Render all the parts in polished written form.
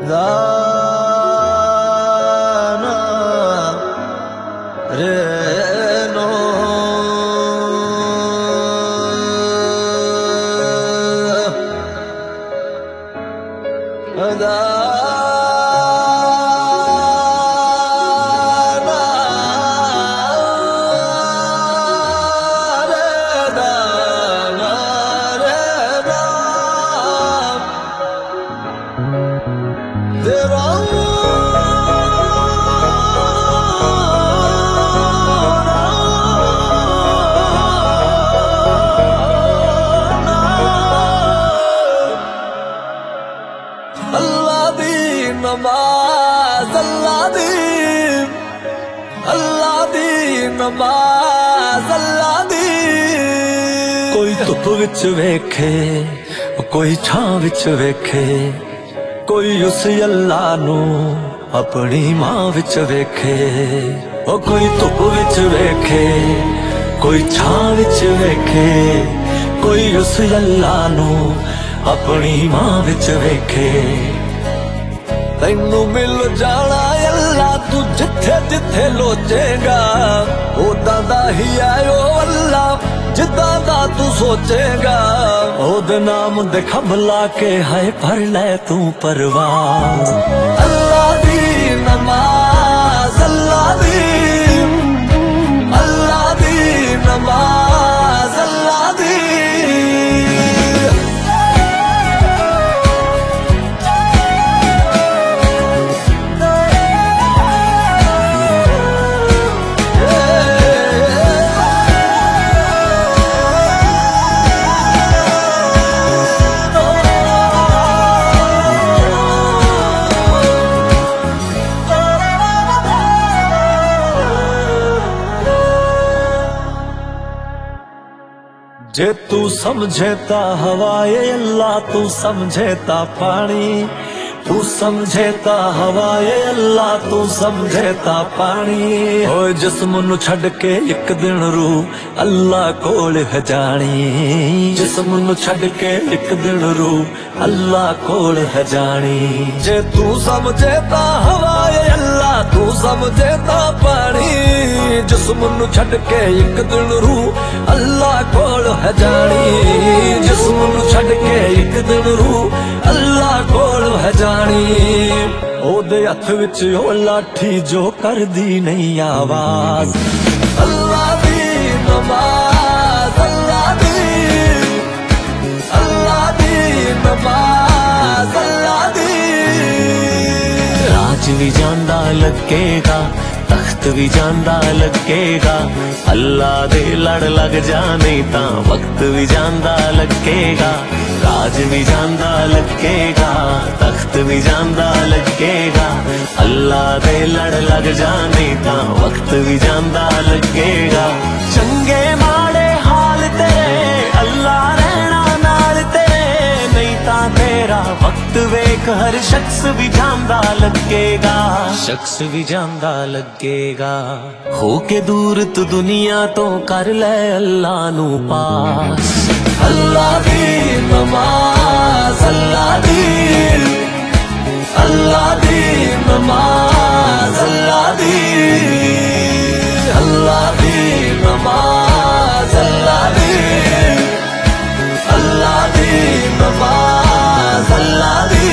दाना रे नो नमाज अल्लाह दी नमाज अल्लाह दी। कोई धुप विच वेखे कोई छां विच वेखे, कोई उस अल्लाह नू अपनी मां विच वेखे। ओ कोई धुप विच वेखे कोई छां विच वेखे, कोई उस अल्लाह नू अपनी मां विच वेखे। तैनू मिल जाना अल्लाह तू जिथे जिथे लोचेगा, ओदा दा ही आयो अल्लाह जिदा दा तू सोचेगा। ओदे नाम दे खबला के है पर ले तू परवाह। अल्लाह दी नमाज अल्लाह दी नमाज अल्लाह दी। जे तू समझेता हवाए अल्लाह तू समझेता पानी, तू समझेता हवाए अल्लाह तू समझेता पानी। ओ जिस्म नू छड़ के एक दिन रूह अल्लाह कोल है जानी, जिस्म नू छड़ के एक दिन रूह अल्लाह कोल है जानी। जे तू समझेता हवाए अल्लाह तू समझेता पानी, जिस्म नू छड़ के एक दिन रूह अल्लाह कोल है जानी, जिस्म नू छड़ के एक दिन रूह अल्लाह कोल है जानी। ओदे हथ विच ओ लाठी जो कर दी नहीं आवाज। अल्लाह दी नमाज अल्लाह दी नमाज अल्लाह दी। राज भी जांदा लगेगा तख्त भी जांदा लगेगा, अल्लाह दे लड़ लग जाने ता वक्त भी जांदा लगेगा। राज भी जांदा लगेगा तख्त भी जांदा लगेगा, अल्लाह दे लड़ लग जाने ता वक्त भी जांदा लगेगा। चंगे माड़े हाल तेरे अल्लाह रहना नाल तेरे, नहीं ता तेरा वक्त वेख हर शख्स भी जांदा लगेगा, शख्स भी जांदा लगेगा। हो के दूर तू दुनिया तो कर ले अल्लाह नू पास। अल्लाह दी नमाज अल्लाह दी नमाज अल्लाह दी। अल्लाह दी नमाज अल्लाह दी नमाज अल्लाह दी।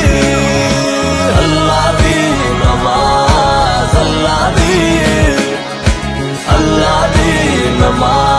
अल्लाह दी नमाज अल्लाह दी नमाज।